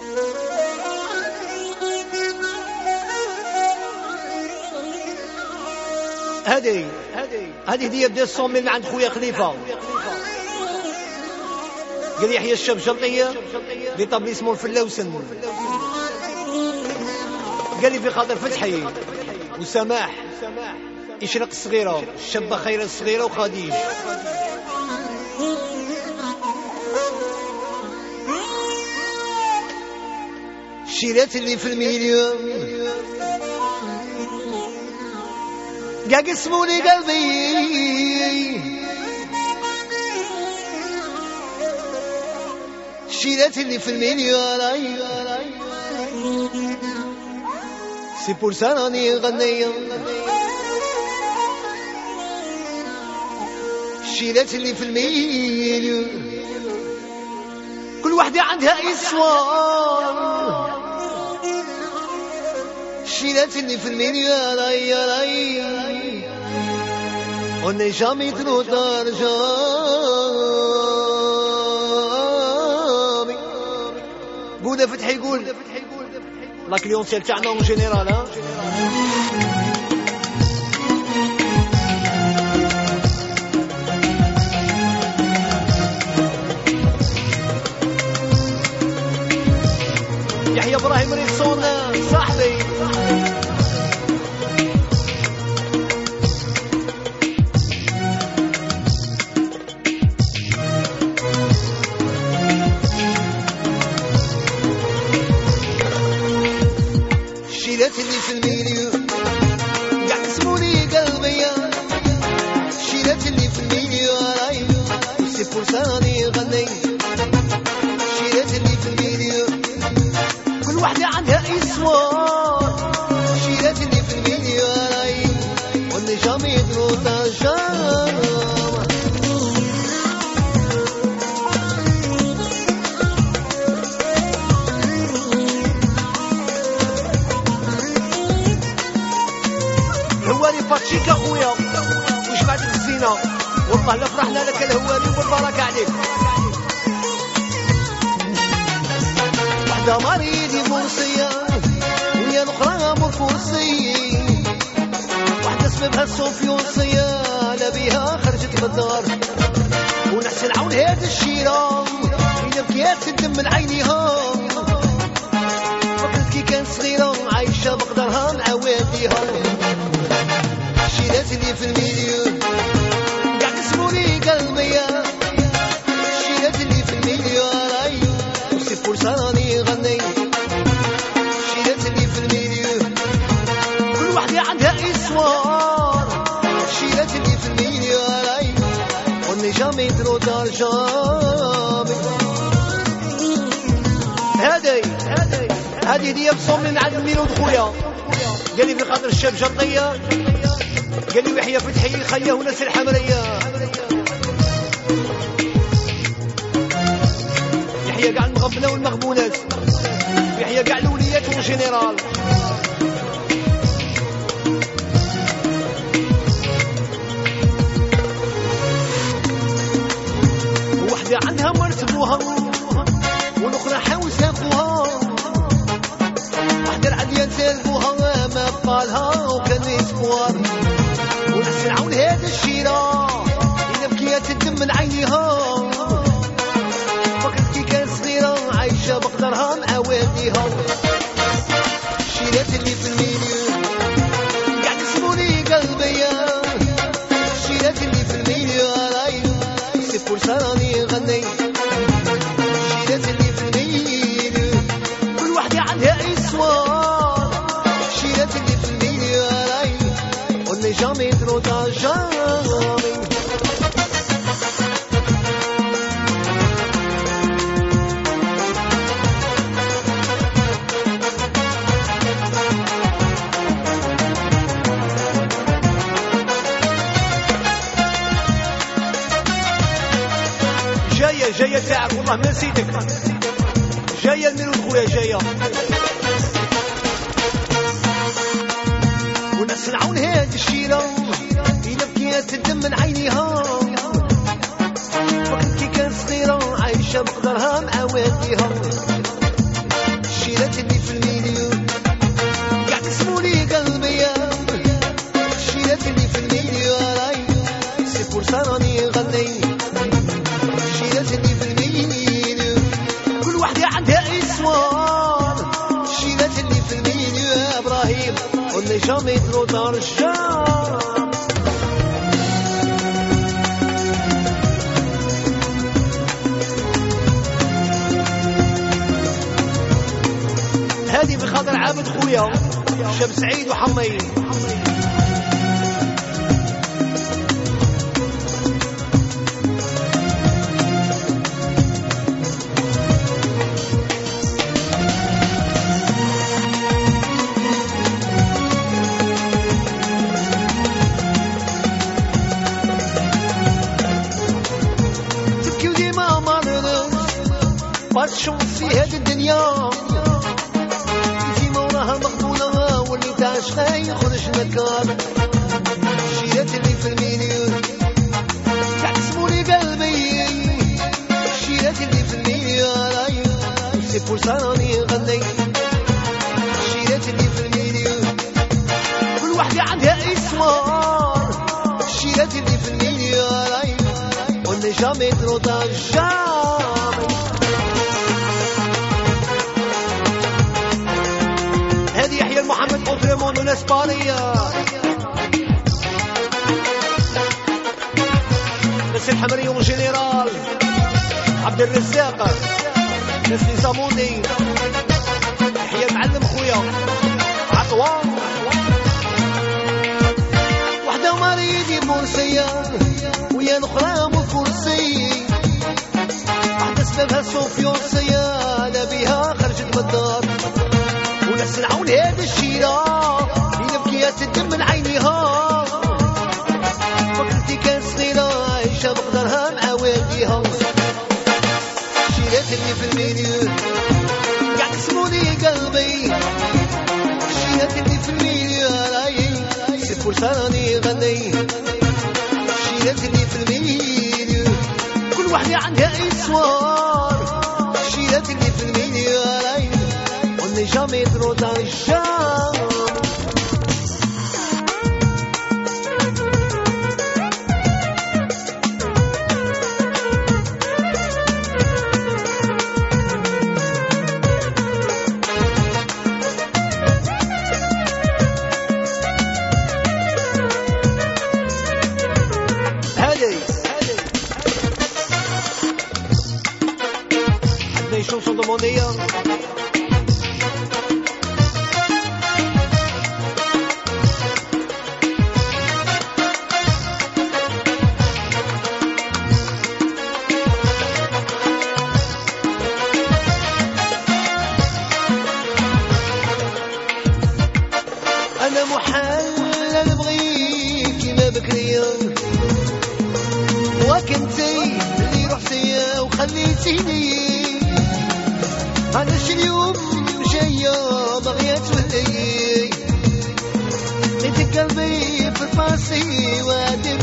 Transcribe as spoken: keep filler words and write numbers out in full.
هذه هذه هديه ب مئتين من عند خويا خليفه. قال لي يحيى الشاب جلطيه ليطابليسمون في اللوسن. قال لي في خاطر فتحي وسماح إشراق الصغيره الشابه خيره الصغيره وخديج. الشيرات اللي في المليون قا قسموني قلبي. الشيرات اللي في المليون سي بور سا راني غنية. الشيرات اللي في المليون كل واحدة عندها إسوار. الشيرات اللي في المليون راي راي on n'est jamais trop d'argent. قولنا فتحي يقول لا كليونسيال تاعنا اون جينيرال. ها يحيى ابراهيم ريسون صاحبي. الشيلات اللي في المليون قاع قسموني قلبي. الشيلات اللي في المليون راي سي بور سا راني غني. الشيلات اللي في المليون كل واحدة عندها إسوار. الشيلات اللي في المليون راي on n'est jamais trop d'argent. هواري فاتشيك اخويا وجمعت الزينه والله لا فرحنا لك الهواري وبالبركه عليك. وحده مريضي مرسيه ويا الاخرى مرفوسيه. وحده سببها السوفيونسيه لا بيها خرجت من الدار. ونحسن عون هاد الشيره الا بكيات تدم من عينيها. فكرت كي كانت صغيره عايشه بقدرها مع والديها. الشيلات اللي في المليون قاع قسموني قلبي. الشيلات اللي في المليون راي وسي بور سا راني غني. الشيلات اللي في المليون كل واحدة عندها إسوار. الشيلات اللي في المليون راي on n'est jamais trop d'argent. هذه هذه هدية بصوم من عند ميلود خويا. قال لي في خاطر الشاب جلطية. قال لي يحيى فتحي خليه وناس الحمريه. يحيى كاع المغبنه والمغبونات. يحيى كاع الوليات والجنرال. وحده عندها مرتبوها والاخرى حاوسه اخوها. وحده العديان سالبوها ما بقالها وكان اسبوار. ونحسن عون هذا الشيرة إلا بكيات تدم من عينيها. فكرت كي كانت صغيرة عايشة بقدرها مع والديها. الشيرات اللي في المليون قاع قسموني قلبي. الشيرات اللي في المليون راي سي بور سا راني غني. الشيرات اللي في المليون كل واحدة عندها إسوار. الشيرات اللي في المليون راي on n'est jamais trop d'argent. جاية جاية تاعك والله ما نسيتك. جاية الميلود خويا جاية. ونحسن عون هاد الشيرة إلا بكيات تدم من عينيها. فكرت كي كانت صغيرة عايشة بقدرها مع والديها. n'est jamais trop tard, jamais. هذه بخاطر عابد خويا شاب سعيد وحمي. تبكي وديما مرضت باش شوف في هذه الدنيا مقبولة واللي تعشقها يخرج مكان. الشيرات اللي في المليون تعكسبولي قلبي، الشيرات اللي في المليون سي بور سا راني غني. الشيرات اللي في المليون كل وحدة عندها اسمار، الشيرات اللي في المليون on n'est jamais trop tard, jamais. هذه يحيى محمد أوتريمون والإسبانية، ناس الحمري والجنرال عبد الرزاق، ناس نظاموني، يحيى المعلم خويا عطوان. وحدة مريضي بورسية ويا الأخرى مكرسي، وحدة سببها سوفيونسية أنا بها خرجت من الدار، ونسنعون هذا الشيرة يبكي يسد من عينيها. فكرتي كان صغيرة عايشة بقدرها مع والديها. الشيرات اللي في المليون قاعد يسموني قلبي، الشيرات اللي في المليون راي سي بور سا راني غني. الشيرات اللي في المليون كل وحدة عندها اسوار، الشيرات اللي في المليون راي on n'est jamais trop tard, jamais. هذه عندنا يشوف صوت المونية. أنا محال نبغيك ما بكرية، وكنتي اللي رحتي وخليتيني. أنا شي اليوم جاية بغية تولي، لقيت قلبي في الباسي وادي